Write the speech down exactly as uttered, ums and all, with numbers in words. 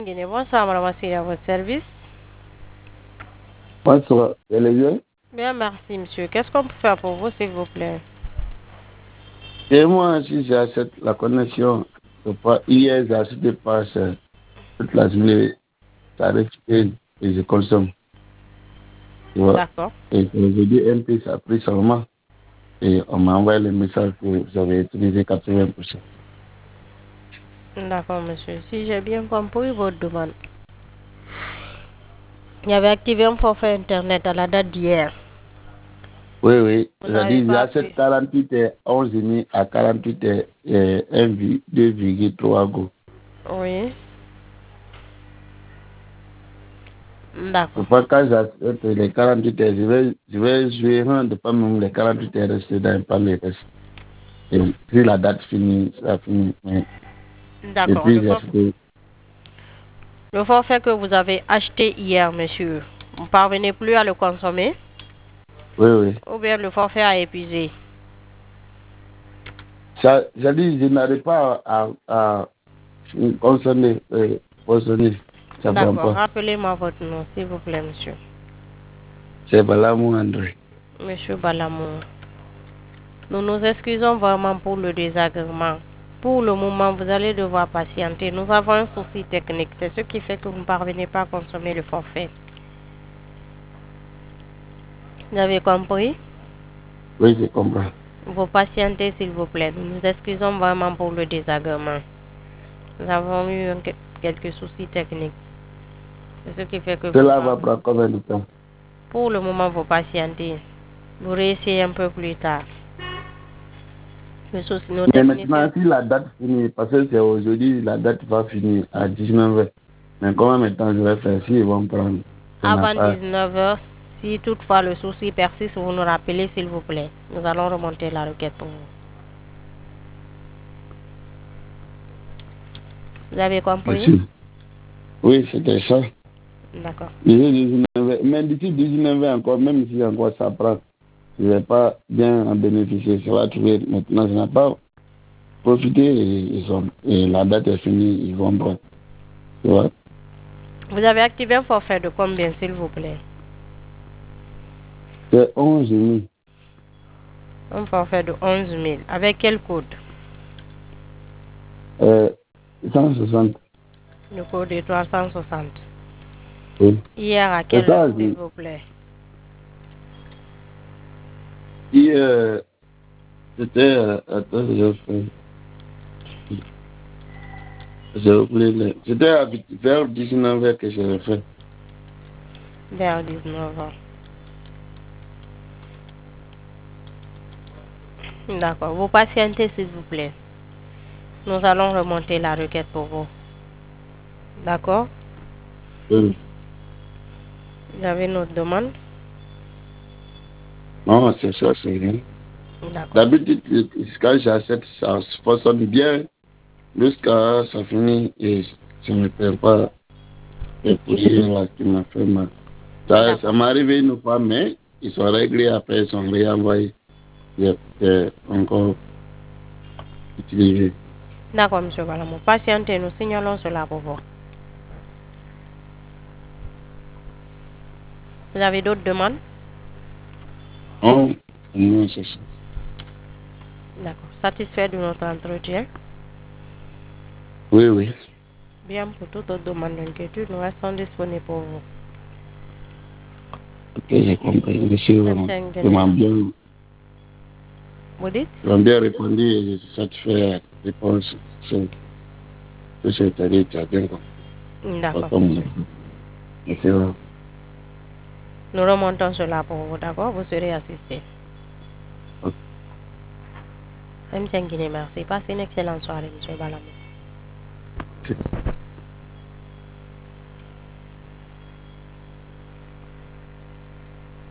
Guinée, bonsoir, madame Assiri, à votre service. Bonsoir, elle est bien? Bien, merci, monsieur. Qu'est-ce qu'on peut faire pour vous, s'il vous plaît? Et moi, si j'achète la connexion, je pas, hier, j'ai acheté pas cher. Toute la journée, ça arrive et, et je consomme. Tu vois. D'accord. Et aujourd'hui, un peu, ça a pris seulement. Et on m'a envoyé le message que vous avez utilisé quatre-vingts pour cent. D'accord, monsieur. Si j'ai bien compris votre demande, il avait activé un forfait Internet à la date d'hier. Oui, oui. Vous n'avez C'est-à-dire, pas pu. j'achète quarante-huit heures, onze heures à quarante-huit heures, et deux virgule trois go. Oui. Je D'accord. pas quand j'achète les quarante-huit heures, je vais, je vais jouer un de pas même les quarante-huit heures rester dans pas les restes. Et puis la date finie, ça finit. Mais D'accord. depuis, Le, j'ai for- fait. le forfait que vous avez acheté hier, monsieur, vous ne parvenez plus à le consommer Oui, oui. ou bien le forfait a épuisé? Ça, j'ai dit, je n'arrive pas à, à, à consommer, euh, consommer. Ça ne prend D'accord. pas. Rappelez-moi votre nom, s'il vous plaît, monsieur. C'est Balamou André. Monsieur Balamou. Nous nous excusons vraiment pour le désagrément. Pour le moment, vous allez devoir patienter. Nous avons un souci technique. C'est ce qui fait que vous ne parvenez pas à consommer le forfait. Vous avez compris? Oui, je comprends. Vous patientez, s'il vous plaît. Nous nous excusons vraiment pour le désagrément. Nous avons eu un- quelques soucis techniques. C'est ce qui fait que vous ne Cela va parvenez. prendre combien de temps? Pour le moment, vous patientez. Vous réessayez un peu plus tard. Le souci, nos Mais techniciens. maintenant, si la date finit, parce que c'est aujourd'hui, la date va finir à dix-neuf heures. Mais comment maintenant je vais faire si ils vont prendre? Ça n'a Avant pas. dix-neuf heures, si toutefois le souci persiste, vous nous rappelez, s'il vous plaît. Nous allons remonter la requête pour vous. Vous avez compris? Merci. Oui, c'était ça. D'accord. dix-neuf heures. Mais d'ici dix-neuf heures encore, même si encore ça prend, je ne vais pas bien en bénéficier. Ça va trouver maintenant, je n'ai pas profité et, ils sont, et la date est finie, ils vont prendre. Tu vois? Vous avez activé un forfait de combien, s'il vous plaît? C'est onze mille. Un forfait de onze mille. Avec quel code? Euh, cent soixante. Le code est trois cent soixante. Oui. Hier, à C'est quelle heure, ça, s'il je vous plaît? dis, euh, c'était, euh, attends, je fais. J'ai oublié le- C'était à- vers dix-neuf heures que je l'ai fait. Vers dix-neuf heures. D'accord. Vous patientez, s'il vous plaît. Nous allons remonter la requête pour vous. D'accord? Oui. Vous avez notre demande? Non, c'est ça, c'est rien. D'accord. D'habitude, quand j'achète, ça fonctionne bien jusqu'à ça finit et je ne perds pas les pourriers là qui m'a fait mal. Ça, ça D'accord. m'est arrivé une fois, mais ils sont réglés après, ils sont réenvoyés. J'ai encore utilisé. D'accord, monsieur Balamou. Patientez, nous signalons cela pour vous. Vous avez d'autres demandes? Non, non, c'est ça. D'accord. Satisfait de notre entretien? Oui, oui. Bien, pour toute autre demande d'inquiétude, nous restons disponibles pour vous. Ok, j'ai compris. Merci Même vraiment. si un Ils m'ont général. bien, Vous dites? ils m'ont bien répondu et je suis satisfait à la réponse. C'est tout ce que tu as dit, tu as bien compris. Pas D'accord, comme monsieur. Merci vraiment. Nous remontons cela pour vous, d'accord? Vous serez assisté. Ok. M. Guinée, merci. Passez une excellente soirée, monsieur Balamou.